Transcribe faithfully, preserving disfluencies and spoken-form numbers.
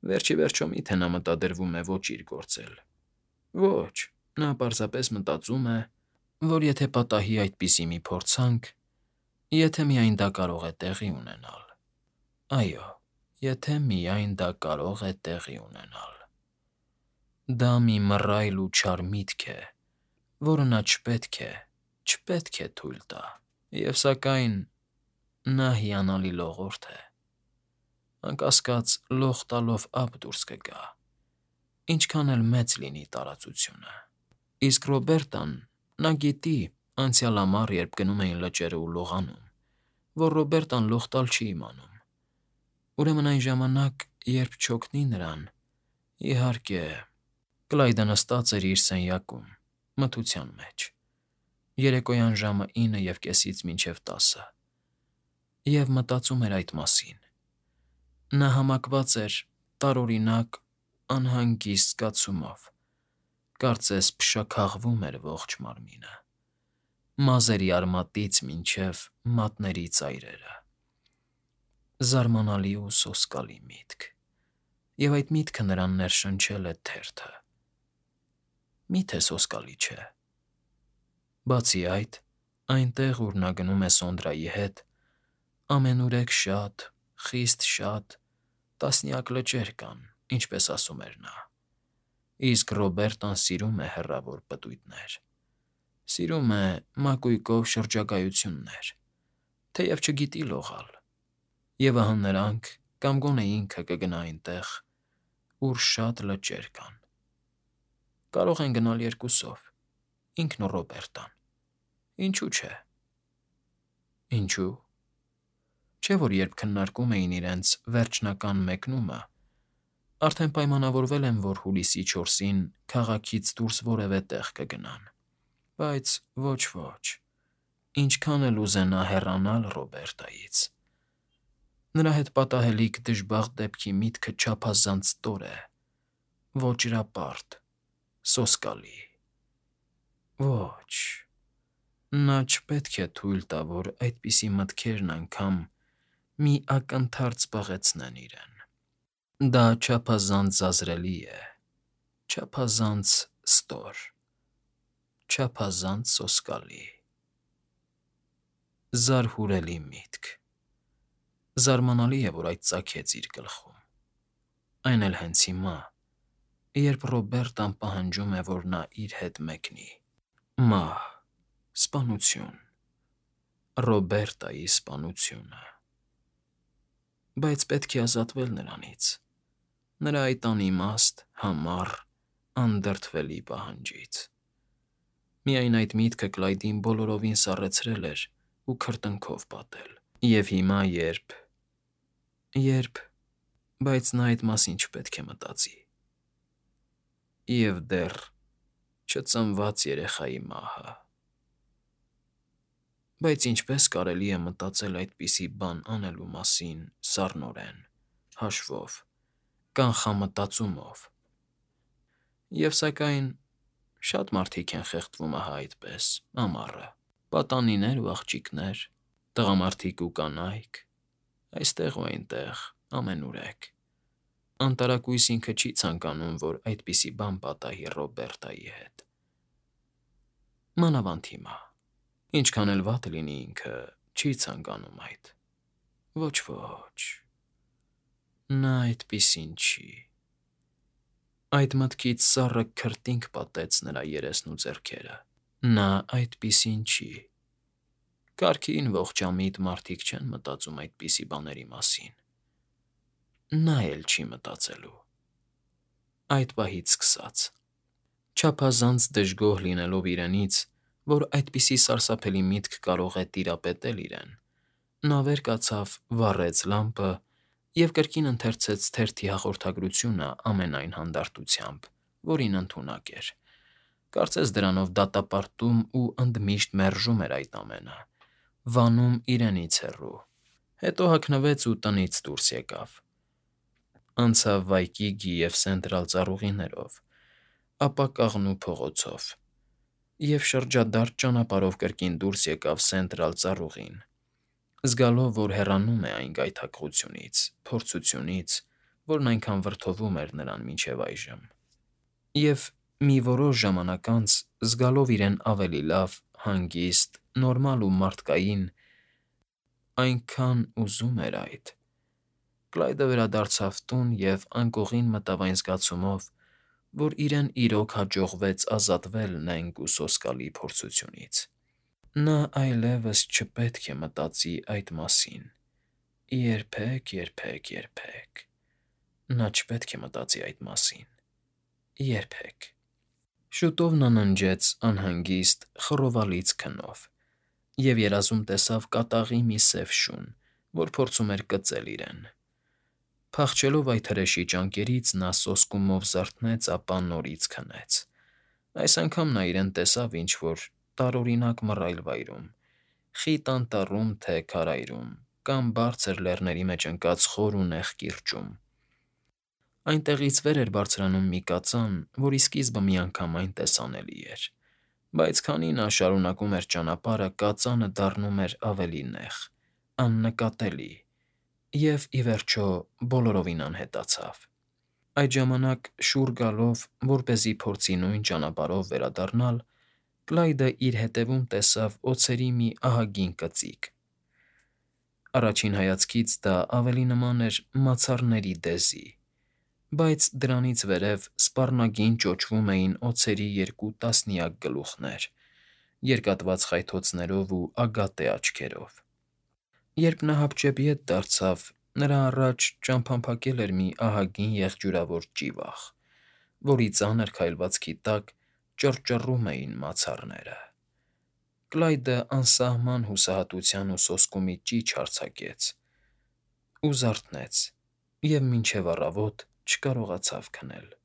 Վերջ ի վերջո միթե նա մտադրվում է ոճիր գործել։ Ոչ, նա պարզապես մտածում է, որ եթե պատահի այդպիսի մի փորձանք, եթե միայն դա կարող է տեղի ունենալ… Այո, եթե միայն դա կարող է տեղի ունենալ… Դա մի մռայլ ու չար միտք է, որը նա չպետք է, չպետք է թույլ տա… Եվ սակայն նա հիանալի լողորդ է, անկասկած, լող տալով ափ դուրս կգա, ինչքան էլ մեծ լինի տարածությունը… Իսկ Ռոբերտան… նա գիտի, անցյալ ամառ, երբ գնում էին լճերը ու լողանում, որ Ռոբերտան լող տալ չի իմանում… Ուրեմն այն ժամանակ, երբ չօգնի նրան… Իհարկե, Կլայդը նստած էր իր սենյակում, մթության մեջ, երեկոյան ժամը ինը և կեսից մինչև տասը, և մտածում էր այդ մասին… Նա համակված էր տարօրինակ, անհանգիստ զգացումով, կարծես փշաքաղվում էր ողջ մարմինը, մազերի արմատից մինչև մատների ծայրերը… Զարմանալի ու սոսկալի միտք… Եվ այդ միտքը նրան ներշնչել է թերթը… Մի՞թե սոսկալի չէ… Բացի այդ, այնտեղ, ուր նա գնում է Սոնդրայի հետ, ամենուրեք շատ, խիստ շատ, տասնյակ լճեր կան, ինչպես ասում էր նա… Իսկ Ռոբերտան սիրում է հեռավոր պտույտներ… Սիրում է մակույկով շրջագայություններ, թեև չգիտի լողալ… Եվ ահա նրանք, կամ գոնե ինքը կգնա այնտեղ, ուր շատ լճեր կան… Կարող են գնալ երկուսով, ինքն ու Ռոբերտան… Ինչո՞ւ չէ… Ինչո՞ւ… Չէ՞ որ երբ քննարկում էին իրենց վերջնական մեկնումը, արդեն պայմանավորվել են, որ հուլիսի չորսին քաղաքից դուրս որևէ տեղ կգնան… Բայց ոչ, ոչ… Ինչքան էլ ուզենա հեռանալ Ռոբերտայից… Նրա հետ պատահելիք դժբախտ դեպքի միտքը չափազանց ստոր է, ոճրապարտ, սոսկալի… Ոչ… Նա չպետք է թույլ տա, որ այդպիսի մտքերն անգամ մի ակնթարթ զբաղեցնեն իրեն… Դա չափազանց ձազրելի է, չափազանց ստոր, չափազանց սոսկալի… Զարհուրելի միտք… Զարմանալի է, որ այդ ծագեց իր գլխում… Այն էլ հենց հիմա, երբ Ռոբերտան պահանջում է, որ նա իր հետ մեկնի… Մահ… սպանություն… Ռոբերտայի սպանությունը… Բայց պետք է ազատվել նրանից… Նրա այդ անիմաստ, համառ, անդրդվելի պահանջից… Միայն այդ միտքը Կլայդին բոլորովին սառեցրել էր ու քրտինքով պատել… Եվ հիմա, երբ… երբ… Բայց նա այդ մասին չպետք է մտածի… Եվ դեռ… չծնված երեխայի մահը… Բայց ինչպե՞ս կարելի է մտածել այդպիսի բան անելու մասին սառնորեն, հաշվով, կանխամտածումով… Եվ սակայն, շատ մարդիկ են խեղդվում ահա այդպես, ամառը… Պատանիներ ու աղջիկներ, տղամարդիկ ու կանայք, այստեղ ու այնտեղ, ամենուրեք… Անտարակույս ինքը չի ցանկանում, որ այդպիսի բան պատահի Ռոբերտայի հետ… Մանավանդ հիմա… Ինչքան էլ վատ լինի, ինքը չի ցանկանում այդ… Ոչ, ոչ… Նա այդպիսին չի… Այդ մտքից սառը քրտինք պատեց նրա երեսն ու ձեռքերը… Նա այդպիսին չի… Կարգին ողջամիտ մարդիկ չեն մտածում այդպիսի բաների մասին… Նա էլ չի մտածելու… Այդ պահից սկսած… Չափազանց դժգոհ լինելով իրենից, որ այդպիսի սարսափելի միտք կարող է տիրապետել իրեն, նա վեր կացավ, վառեց լամպը և կրկին ընթերցեց թերթի հաղորդագրությունը ամենայն հանդարտությամբ, որին ընդունակ էր… Կարծես դրանով դատապարտում ու ընդմիշտ մերժում էր այդ ամենը, վանում իրենից հեռու… Հետո հագնվեց ու տնից դուրս եկավ… Անցավ Վայկիգի և Սենտրալ ծառուղիներով, ապա Կաղնու փողոցով… Եվ շրջադարձ ճանապարհով կրկին դուրս եկավ Սենտրալ ծառուղին, զգալով, որ հեռանում է այն գայթակղությունից, փորձությունից, որն այնքան վրդովում էր նրան մինչև այժմ։ Եվ մի որոշ ժամանակ անց, զգալով իրեն ավելի լավ, հանգիստ, նորմալ ու մարդկային, այնքան ուզում էր այդ… Կլայդը վերադարձավ տուն և անկողին մտավ այն զգացումով, որ իրեն իրոք հաջողվեց ազատվել նենգ ու սոսկալի փորձությունից։ Նա այլևս չպետք է մտածի այդ մասին… երբեք, երբեք, երբեք… Նա չպետք է մտածի այդ մասին… երբեք… Շուտով նա ննջեց անհանգիստ, խռովալից քնով և երազում տեսավ կատաղի մի սև շուն, որ փորձում էր կծել իրեն։ Փախչելով այդ հրեշի ճանկերից՝ նա սոսկումով զարթնեց, ապա նորից քնեց։ Այս անգամ նա իրեն տեսավ ինչ֊որ տարօրինակ մռայլ վայրում՝ խիտ անտառում, թե քարայրում, կամ բարձր լեռների մեջ ընկած խոր ու նեղ կիրճում։ Այնտեղից վեր էր բարձրանում մի կածան, որի սկիզբը միանգամայն տեսանելի էր, բայց քանի նա շարունակում էր ճանապարհը, կածանը դառնում էր ավելի նեղ, աննկատելի և, ի վերջո, բոլորովին անհետացավ։ Այդ ժամանակ, շուռ գալով, որպեսզի փորձի նույն ճանապարհով վերադառնալ, Կլայդը իր ետևում տեսավ օձերի մի ահագին կծիկ։ Առաջին հայացքից դա ավելի նման էր մացառների դեզի, բայց դրանից վերև սպառնագին ճոճվում էին օձերի երկու տասնյակ գլուխներ՝ երկատված խայթոցներով ու ագատե աչքերով։ Երբ նա հապճեպ ետ դարձավ, նրա առաջ ճամփամփակել էր մի ահագին եղջյուրավոր ճիվաղ, որի ծանր քայլվածքի տակ ճռճռում էին մացառները։ Կլայդը անսահման հուսահատության ու սոսկումի ճիչ արձակեց ու զարթնեց և մինչև առավոտ չկարողացավ քնել։